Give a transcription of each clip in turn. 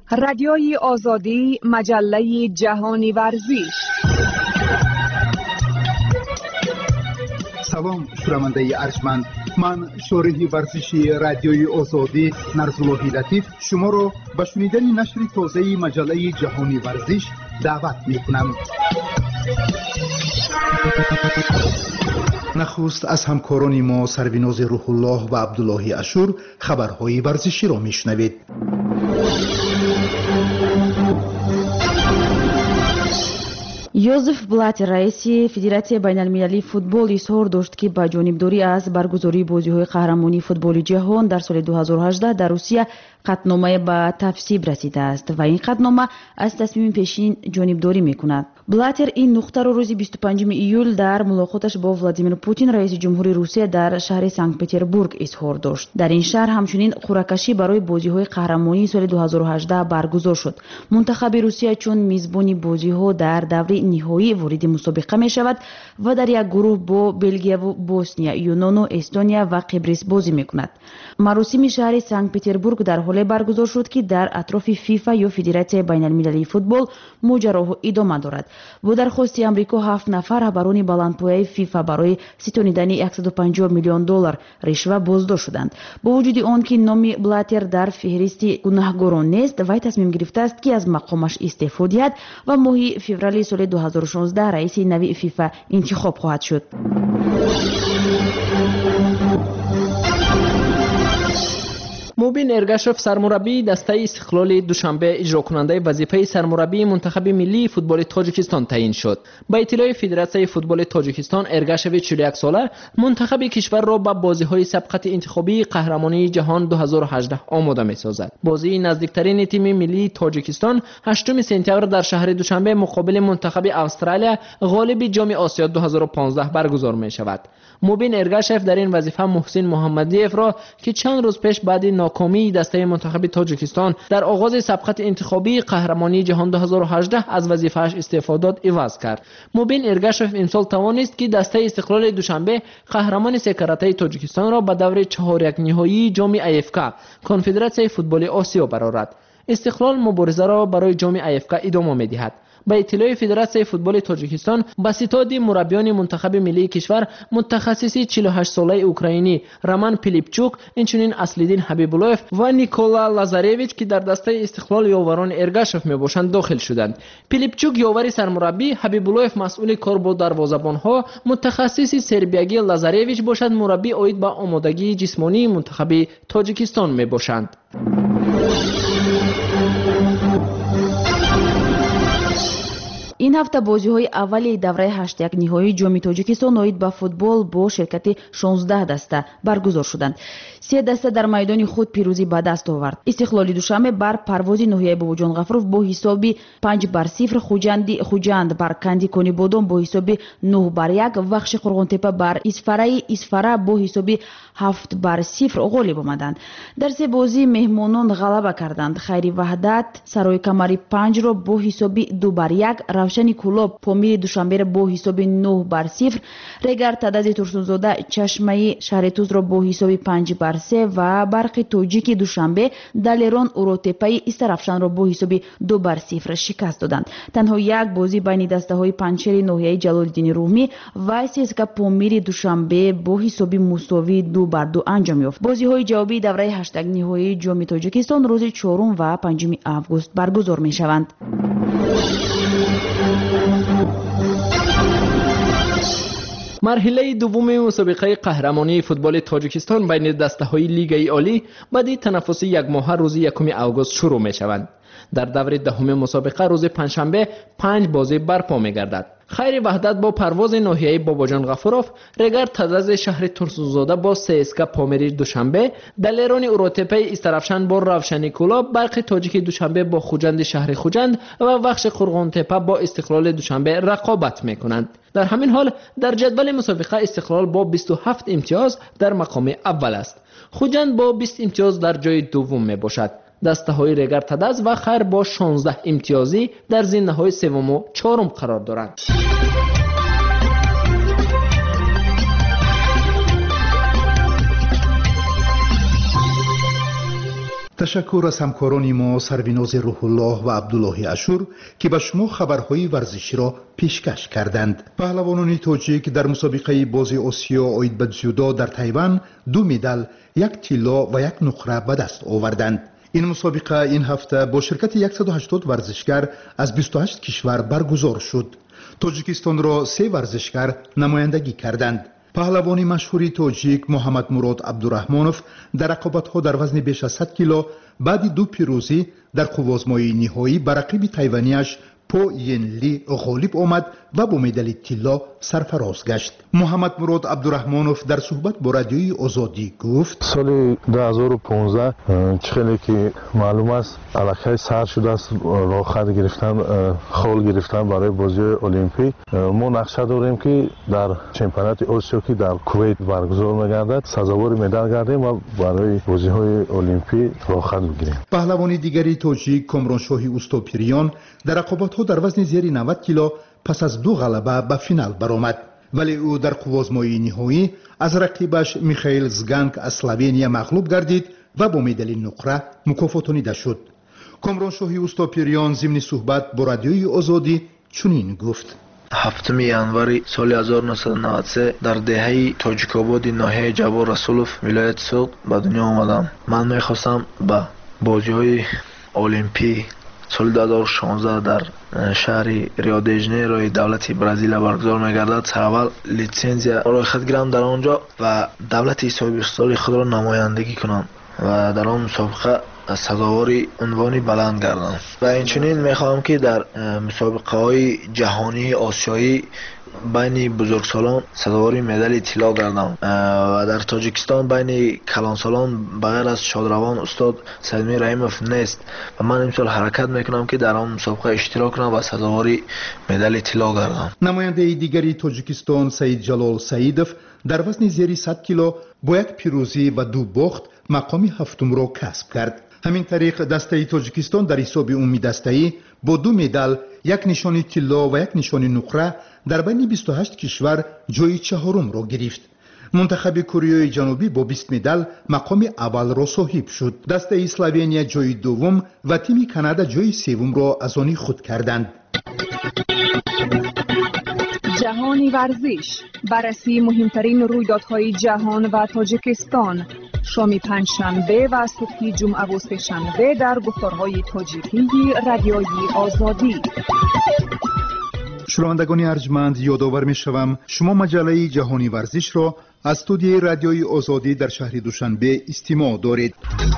رادیوی آزادی، مجله جهانی ورزش. سلام شنونده ارجمند، من شارح ورزشی رادیوی آزادی نرزاللهی لطیف شما را به شنیدن نشر تازه مجله جهانی ورزش دعوت می‌کنم. نخست از همکاران ما سروناز روح الله و عبدالله اشور خبرهای ورزشی را میشنوید. یوزف بلاتر رئیس فدراسیون بین المللی فوتبال اظهار داشت که با جانبداری از برگزاری بازی‌های قهرمانی فوتبال جهان در سال 2018 در روسیه قطعنامه به تصویب رسیده است و این قطعنامه از تصمیم پیشین جانبداری می‌کند. بلاتر این نقطه را روز 25 ایول در ملاقاتش با ولادیمیر پوتین رئیس جمهوری روسیه در شهر سنت پترزبورگ اظهار داشت. در این شهر همچنین قرعه‌کشی برای بازی‌های قهرمانی سال 2018 برگزار شد. منتخب روسیه چون میزبان بازی‌ها در دوره نهایی وارد مسابقه می‌شود و در یک گروه با بلژیک و بوسنیا، یونان و استونیا و قبرس بازی می‌کند. مراسم شهر سنت پترزبورگ در حالی برگزار شد که در اطراف فیفا یا فدراسیون بین المللی فوتبال ماجراها ادامه دارد. با درخواست امریکا 7 نفر رهبران بلندپایه فیفا برای ستانیدن $150 میلیون رشوه بازداشت شدند. با وجود آن که نام بلاتر در فهرست گناهکاران نیست، وی تصمیم گرفته است که از مقامش استعفا دهد و ماه فوریه سال 2016 رئیس نوی فیفا انتخاب خواهد شد. موبین ارگاشف سرمربی دسته استقلال دوشنبه اجرا کننده وظیفه سرمربی منتخب ملی فوتبال تاجیکستان تعیین شد. با اطلاع فدراسیون فوتبال تاجیکستان، ارگاشف 41 ساله منتخب کشور را به بازی‌های سبقت انتخابی قهرمانی جهان 2018 آماده می‌سازد. بازی نزدیکترین تیم ملی تاجیکستان 8 سپتامبر در شهر دوشنبه مقابل منتخب استرالیا غالب جام آسیا 2015 برگزار می‌شود. موبین ارگاشف در این وظیفه محسن محمدیف را که چند روز پیش بعد ناکامی دسته منتخب تاجیکستان در آغاز سبقت انتخابی قهرمانی جهان 2018 از وظیفه‌اش استعفا داد عوض کرد. موبین ارگاشف امسال توانست که دسته استقلال دوشنبه قهرمان سکرته تاجیکستان را به دور 4-1 نهایی جام AFK کنفدراسیون فوتبال آسیا برآورد. استقلال مبارزه را برای جام AFK ادامه می‌دهد. با اطلاع فدراسیون فوتبال تاجیکستان، با ستاد مربیان منتخب ملی کشور متخصص 48 ساله اوکراینی رمان پیلیپچوک، اینچنین اصلیدین حبیبولوف و نیکولا لازارویچ که در دسته استقلال یاوران ارگاشف میباشند داخل شدند. پیلیپچوک یاور سرمربی، حبیبولوف مسئول کار با دروازه‌بان‌ها، متخصص سربیاگی لازارویچ باشد مربی اوید با آمادگی جسمانی منتخب تاجیکستان میباشند. این هفته بازی‌های اولی دوره 8-1 نهایی جام تاجیکستان اوید با فوتبال با شرکت 16 دسته برگزار شدند. 3 دسته در میدان خود پیروزی به دست آورد. استقلال دوشنبه بر پرواز نوحیه باباجان غفورov با حساب 5-0، خوجند بر کندی کنی بادام با حساب 9-1 و بخش قرغنتپه بر اسفره با حساب 7-0 غالب آمدند. در 3 بازی مهمانان غلبه کردند. خیری وحدت سرای کمری 5 را با حساب 2-1، روشنی کلاب پامیر دوشنبه با حساب 9-0، رگر تدز ترسونزاده چشمه شهرتوز را با حساب 5-3 و برق تاجیک دوشنبه دلیران اوروتپی استرافشان را با حساب 2-0 شکست دادند. تنها یک بازی بین دسته های پنچر ناحیه جلال‌الدین رومی و سیسکا پامیر دوشنبه با حساب مساوی 2-2 انجام یافت. بازی های جوابی دوره 8 نهایی جام تاجیکستان روز 4 و 5 آگوست برگزار می شوند. مرحله دوم مسابقه قهرمانی فوتبال تاجیکستان بین دسته‌های لیگ عالی بعد تنفس یک ماه روز 1 آگوست شروع می‌شوند. در دور دهم مسابقه روز پنجشنبه 5 بازی برپا می‌گردد. خیر وحدت با پرواز ناحیه باباجان غفورov، رگر تدز شهر ترسونزاده با سیسکا پامیر دوشنبه، دلیران اوروتپی استرافشان با روشنی کلاب، برق تاجیک دوشنبه با خوجند شهر خوجند و بخش قرغنتپه با استقلال دوشنبه رقابت می‌کنند. در همین حال در جدول مسابقه استقلال با 27 امتیاز در مقام اول است. خوجند با 20 امتیاز در جای دوم میباشد. دسته های رگر تدز و خیر با 16 امتیازی در زمینه های سوم و چهارم قرار دارند. تشکر از همکاران ما سرویناز روح‌الله و عبدالله اشور که به شما خبرهای ورزشی را پیشکش کردند. پهلوانان تاجیک در مسابقه بازی آسیا عاید به جودو در تایوان 2 مدال، 1 طلا و 1 نقره به دست آوردند. این مسابقه این هفته با شرکت 180 ورزشکار از 28 کشور برگزار شد. تاجیکستان را 3 ورزشکار نمایندگی کردند. پهلوان مشهوری تاجیک محمد مراد عبدالرحمانوف در رقابت‌ها در وزن بیش از 100 کیلو بعد 2 پیروزی در قوازمایی نهایی بر رقیب تایوانیش پو ین لی غالب آمد و با مدال طلا سرفراز گشت. محمد مراد عبدالرحمانوف در صحبت با رادیوی آزادی گفت: سال 2015 خیلی که معلوم است علاقه سر شده است راه خط گرفتن خال گرفتن برای بازی المپیک. ما نقشه داریم که در چمپیونات آسیا که در کویت برگزار می‌گردد سزاوار مدال گردیم و برای بازی‌های المپیک راه خط بگیریم. پهلوان دیگری تاجیک کامرانشاهی اوستاپیریان در رقابت‌ها در وزن زیر 90 کیلو پس از 2 غلبه به فینال برآمد، ولی او در قوازمایی نهایی از رقیبش میخائیل زگانک از اسلوونیا مغلوب گردید و با مدال نقره مکافاتانیده شد. کامرانشاهی اوستاپیریان ضمن صحبت با رادیوی آزادی چنین گفت: 7 январи соли 1993 дар деҳаи тоҷикободи ноҳияи ҷабор расулов вилояти суғд ба дунё омадам. ман мехостам ба бозиҳои олимпӣ соли 2016 дар шаҳри рио-де-ҷанейрои давлати бразилия баргузор мегардад аввал литсензия рӯйхат гирам дар он ҷо ва давлати собиқсоли худро намояндагӣ кунам ва дар он мусобиқа сазовори унвони баланд гардам. ва инчунин мехоҳам ки дар мусобиқаҳои ҷаҳонии осиёӣ байни бузургсолон сазовори медали тилло гардам ва дар тоҷикистон байни калонсолон ба ғайр аз шодравон устод саидмир раимов нест ва ман имсол ҳаракат мекунам ки дар он мусобиқа иштирок кунам ва сазовори медали тилло гардам. намояндаи дигари тоҷикистон саид ҷалол саидов дар вазни зери 100 кило бо 1 пирӯзӣ ва 2 бохт мақоми ҳафтумро касб кард. ҳамин тариқ дастаи тоҷикистон дар ҳисоби умуми дастаӣ бо 2 медал, 1 нишони тилло ва 1 нишони нуқра дар байни 28 кишвар ҷои чаҳорумро гирифт. мунтахаби кореяи ҷанубӣ бо 20 медал мақоми аввалро соҳиб шуд. дастаи словения ҷои дуввум ва тими канада ҷои севумро аз они худ карданд. جهانی ورزش، بررسی مهمترین رویدادهای جهان و تاجیکستان، شام پنجشنبه و صبح جمعه و سه‌شنبه در گفتارهای تاجیکی رادیوی آزادی. شنوندگان ارجمند، یادآور می‌شوم شما مجله جهانی ورزش را از استودیوی رادیوی آزادی در شهر دوشنبه استماع دارید.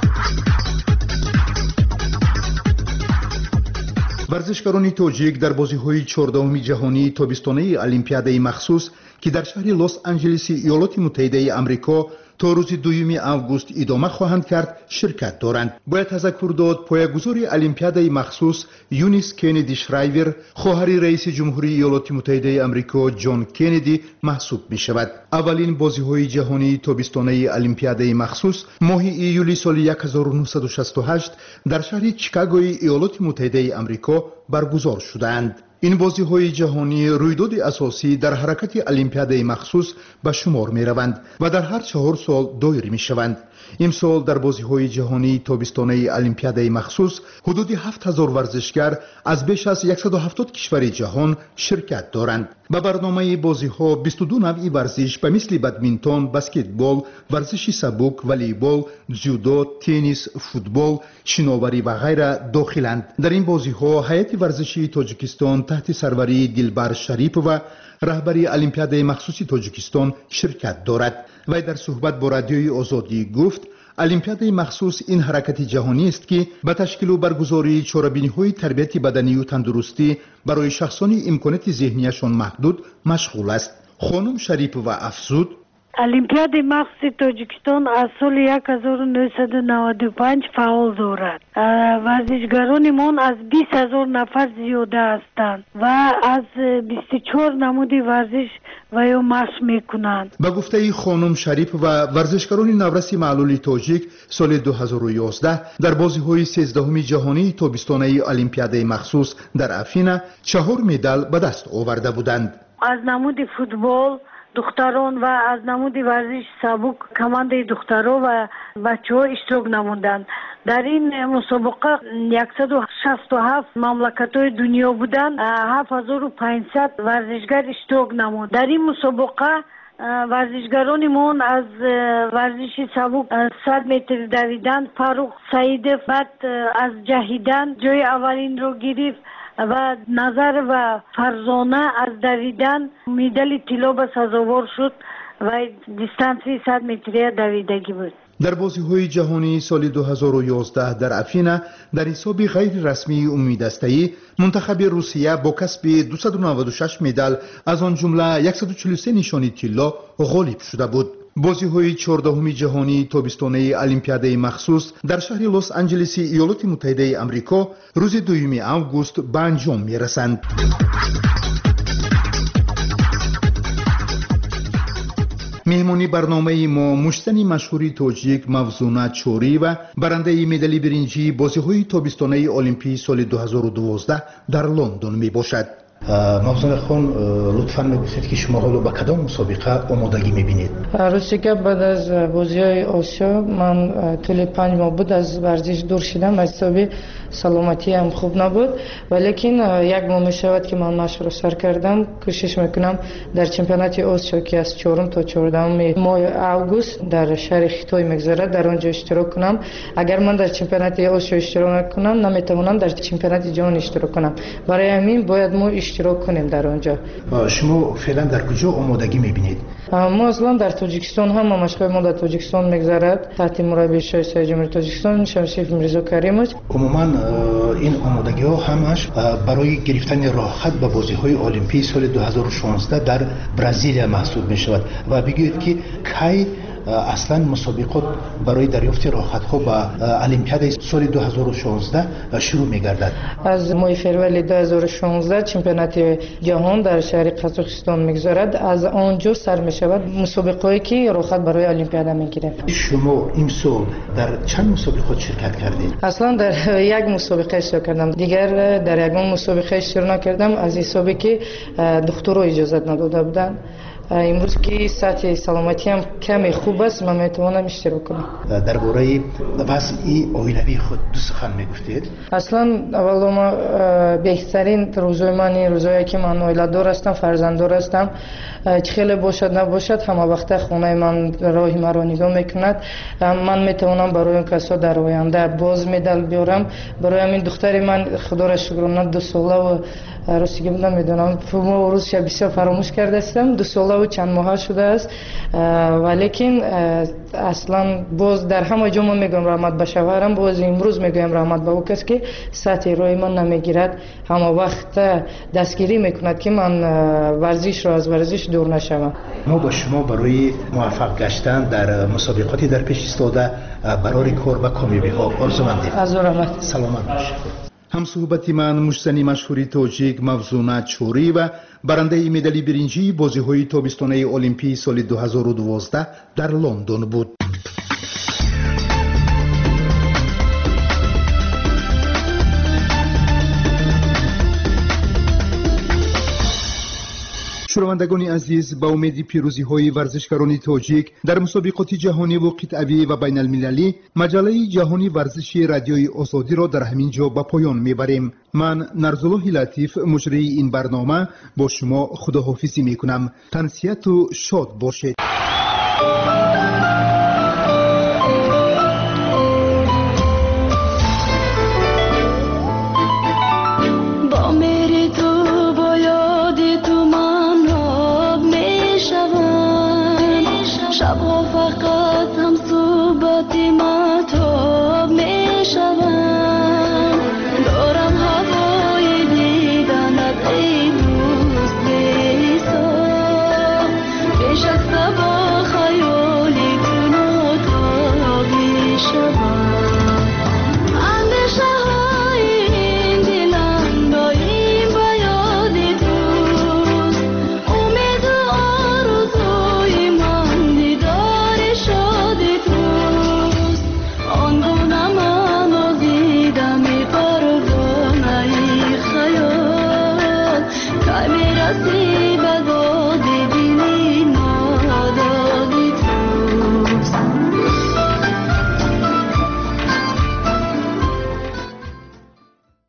ورزشکاران تاجیک در بازی‌های 14 جهانی تابستانه المپیادای مخصوص که در شهر لس آنجلس ایالات متحده آمریکا تا روز 2 آگوست ادامه خواهند کرد شرکت دارند. باید تذکر داد پایه‌گذار المپیادای مخصوص یونیس کندی شرایور خواهر رئیس جمهوری ایالات متحده آمریکا جان کندی محسوب می شود. اولین بازی‌های جهانی تابستانه المپیادای مخصوص ماه ایولی سال 1968 در شهر چیکاگوی ایالات متحده آمریکا برگزار شدند. این بازی‌های جهانی رویداد اساسی در حرکت المپیادای مخصوص به شمار می‌روند و در هر 4 سال دایر می‌شوند. امسال در بازی‌های جهانی تابستانه المپیادای مخصوص حدود 7000 ورزشکار از بیش از 170 کشور جهان شرکت دارند. به برنامه بازی‌ها 22 نوع ورزش به مثل بدمینتون، بسکتبال، ورزش سبک، والیبال، جودو، تنیس، فوتبال، شناوری و غیره داخلند. در این بازی‌ها هیئت ورزشی تاجیکستان تحت سروری دلبر شریپова رهبری المپیادای مخصوص تاجیکستان شرکت دارد. و در صحبت با رادیوی آزادی گفت المپیادای مخصوص این حرکت جهانی است که به تشکیل و برگزاری چاره‌بینی‌های تربیت بدنی و تندرستی برای شخصانی امکانات ذهنیشان محدود مشغول است. خانم شریپова افزود: олимпиадаи махсуси тоҷикистон аз соли 1995 фаъол дорад. варзишгаронимон аз 20000 нафар зиёда ҳастанд ва аз 24 намуди варзиш ва ё машқ мекунанд. ба гуфтаи хонум шарипова варзишгарони навраси маълули тоҷик соли 2011 дар бозиҳои 13 ҷаҳонии тобистонаи олимпиадаи махсус дар афина 4 медал ба даст оварда буданд. аз намуди футбол духтарон ва аз намуди варзиш сабук командаи духтаро ва бачаҳо иштирок намуданд. در این مسابقه 167 مملکت‌های دنیا بودند. 7500 ورزشگر اشتراک نمود. در این مسابقه ورزشگرانمون از ورزش سبک 100 متر دویدن فاروق سعیدов بعد از جهیدن جای اولین رو گرفت و نظر و فرزانه از دویدن مدال طلا به سزاوار شد و دیستانسی 100 متری دویدگی بود. در بازی‌های جهانی سال 2011 در افینا در حساب غیر رسمی عمومی دسته‌ای منتخب روسیه با کسب 296 مدال از آن جمله 143 نشانی طلا غالب شده بود. بازی‌های 14 جهانی تابستانه المپیاد مخصوص در شهر لس آنجلس ایالات متحده آمریکا روز 2 آگوست به انجام می‌رسند. مهمانی برنامه ما مشتنی مشهوری تاجیک مفزونه چوری و برنده مدال برنجی بازی‌های تابستانه المپی سال 2012 در لندن می باشد. مفزونه خان لطفاً میگوید که شما حالا به کدام مسابقه آمادگی میبینید؟ راستی که بعد از بازی‌های آسیا من طول 5 ماه بود از ورزش دور شدم. از حسابی سلامتی هم خوب نبود ولیکن 1 ماه میشود که من مشق را سر کردم. کوشش میکنم در چمپیونات آسیا که از 4 تا 14 ماه آگوست در شهر خیتوی میگذرد در آنجا اشتراک کنم. اگر من در چمپیونات آسیا اشتراک نکنم نمیتوانم در چمپیونات جهان اشتراک کنم. برای همین باید ما اشتراک کنیم در آنجا. شما فعلا در کجا آمادگی میبینید؟ ما اصلا در تاجیکستان هم مشق ما در تاجیکستان میگذرد تحت مربی شایسته جمهوری تاجیکستان شمشیر میرزا کریموف. عموما این آمادگی ها همش برای گرفتن راه خط به بازی های المپی سال 2016 در برزیل محسوب می شود و بگویید که کی اصلا مسابقات برای دریافت راه خط ها به المپیاد سال 2016 شروع می گردد. از ماه فروریه 2016 چمپیونات جهان در شهر قزاقستان میگذرد. از آنجا سر می شود مسابقاتی که راه خط برای المپیاد میگیره. شما این سال در چند مسابقات شرکت کردید؟ اصلا در 1 مسابقه اشتراک کردم. دیگر در یگان مسابقه اشتراک نکردم از حسابی که دکترها اجازه نداده بودند. امروز که سطح سلامتی هم کمی خوب است من میتوانم اشتراک کنم. درباره وضع عائلوی خود دو سخن میگفتید؟ اصلا اولا ما بهترین روزای من این روزایی که من عائله دار هستم فرزنددار هستم. چه خیلی باشد نباشد همه وقت خانه من راه مرا نگاه میکند. من میتوانم برای اون کسا در آینده باز مدال بیارم. برای همین دختر من خدا را شکرانه 2 ساله و راستگی نمیدونم ما روزش بسیار فراموش کرده هستم. 2 ساله و چند ماه شده است ولیکن اصلا باز در همه جا من میگم رحمت به شوهرم باز امروز میگم رحمت به او کس که سطح روی من نمیگیرد همه وقت دستگیری میکند که من ورزش را از ورزش دور نشوم. ما با شما برای موفق گشتن در مسابقاتی در پیش ایستاده برای کار و کامیابی ها آرزومندیم. از رحمت سلامت باشید. هم صحبت من مشتنی مشهوری تاجیک مفزونه چوری و برنده مدال برنجی بازی‌های تابستانه المپی سال 2012 در لندن بود. شنوندگان عزیز با امید پیروزی‌های ورزشکاران تاجیک در مسابقات جهانی و قطعی و بین المللی مجله جهانی ورزش رادیوی آزادی را در همین جا به پایان میبریم. من نرزالله لطیف مجری این برنامه با شما خداحافظی میکنم. تنسیت و شاد باشید.